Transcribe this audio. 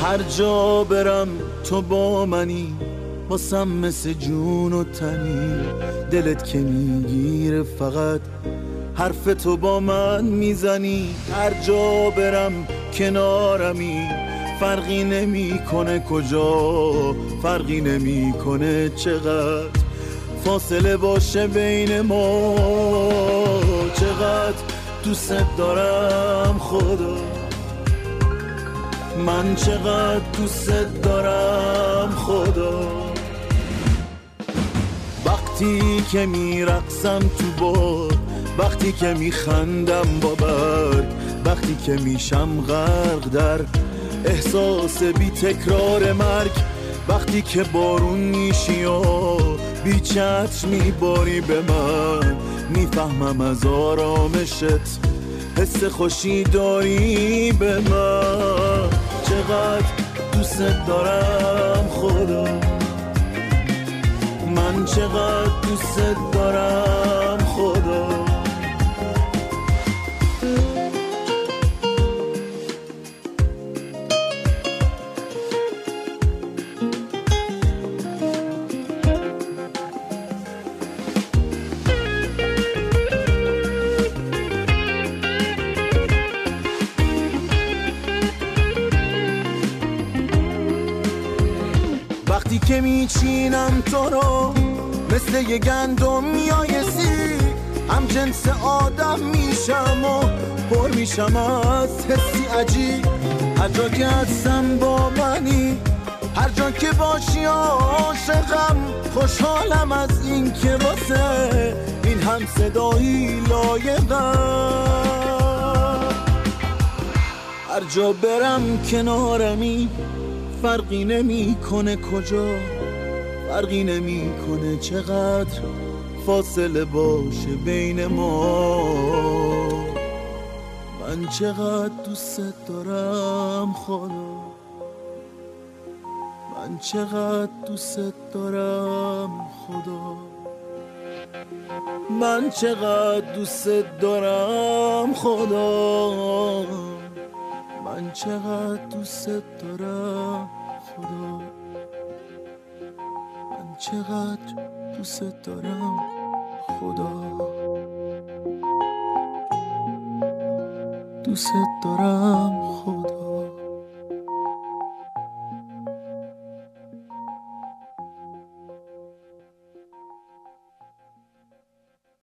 هر جا برم تو با منی، واسم مثل جون و تنی. دلت که میگیره فقط حرف تو با من میزنی. هر جا برم کنارمی، فرقی نمیکنه کجا، فرقی نمیکنه چقدر فاصله باشه بین ما. چقدر دوست دارم خدا، من چقدر دوست دارم خدا. وقتی که میرقصم تو باد، وقتی که میخندم با برگ، وقتی که میشم غرق در احساس بی تکرار مرگ، وقتی که بارون میشی و بی چتر میباری به من، میفهمم از آرامشت حس خوشی داری به من. چقدر دوست دارم خدا، من چقدر دوست دارم خدا. وقتی که میچینم تو رو مثل یه گندم میایسی، هم جنس آدم میشم و پر میشم از حسی عجیب. هر جا که هستم با منی، هر جا که باشی عاشقم، خوشحالم از این که واسه این هم صدایی لایقم. هر جا برم کنارمی، فرقی نمیکنه کجا، فرقی نمیکنه چقدر فاصله باشه بین ما. من چقدر دوست دارم خدا، من چقدر دوست دارم خدا، من چقدر دوست دارم خدا، من چقدر دوست دارم خدا، من چقدر دوست دارم خدا، دوست دارم خدا.